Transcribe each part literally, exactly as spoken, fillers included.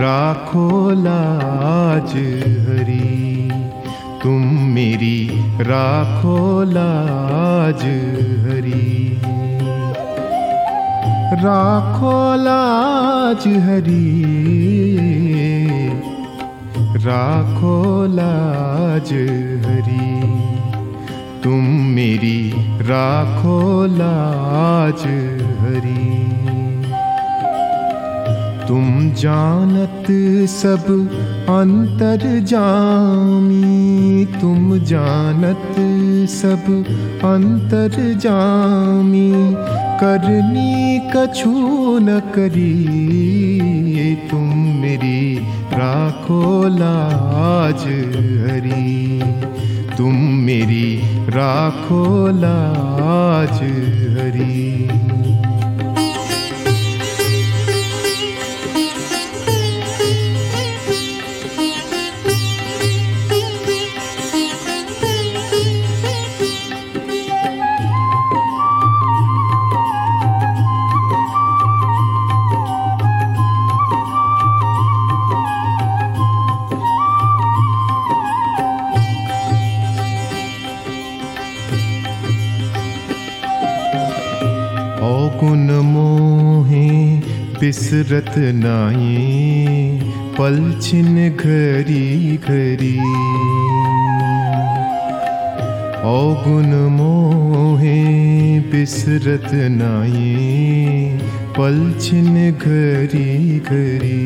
राखो लाज हरी, तुम मेरी राखो लाज हरी। राखो लाज हरी, राखो लाज हरी, तुम मेरी राखो लाज हरी। तुम जानत सब अंतर जामी, तुम जानत सब अंतर जामी, करनी कछु न करी, तुम मेरी राखो लाज हरी, तुम मेरी राखो लाज हरी। औगुन मोहे बिसरत नाये, पलछिन घरी घरी। औगुन मोहे बिसरत नाये, पलछिन घरी घरी।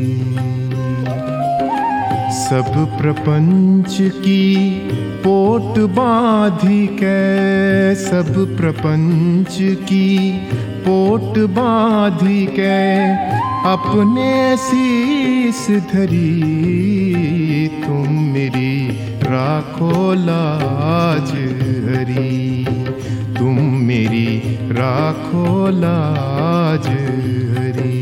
सब प्रपंच की पोट बाँधी कै, सब प्रपंच की पोट बाँधी कै, अपने शीस धरी, तुम मेरी राखो लाज हरी, तुम मेरी राखो लाज हरी।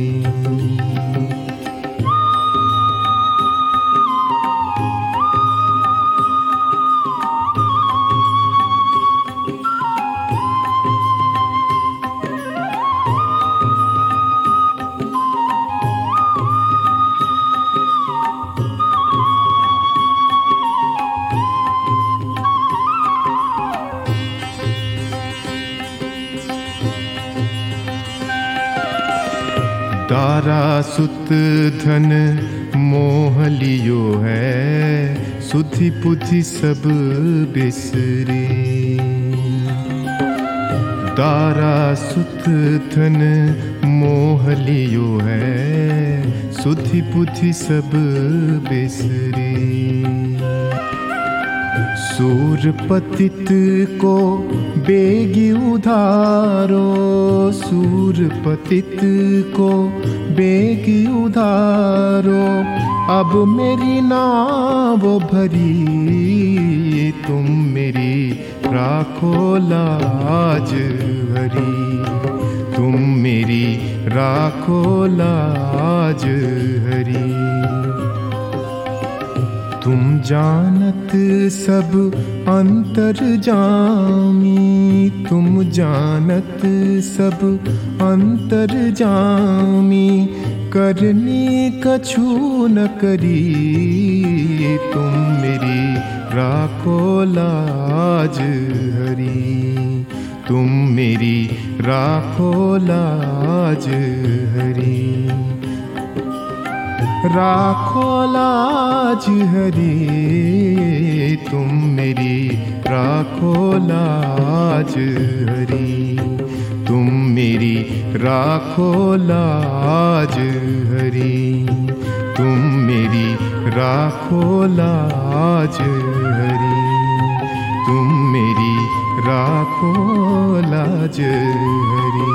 दारा सुत धन मोह लियो है, सुधि पुधि सब बिसरे। दारा सुत धन मोह लियो है, सुधि पुधि सब बिसरे। सूर पतित को बेगी उधारो, सूर पतित को बेगी उधारो, अब मेरी नाव भरी, तुम मेरी राखो लाज हरी, तुम मेरी राखो लाज हरी। तुम जानत सब अंतर जामी, तुम जानत सब अंतर जामी, करनी कछु न करी, तुम मेरी राखो लाज हरी, तुम मेरी राखो लाज हरी। राखो लाज हरी, तुम मेरी राखो लाज हरी, तुम मेरी राखो लाज हरी, तुम मेरी राखो लाज हरी, तुम मेरी राखो लाज हरी।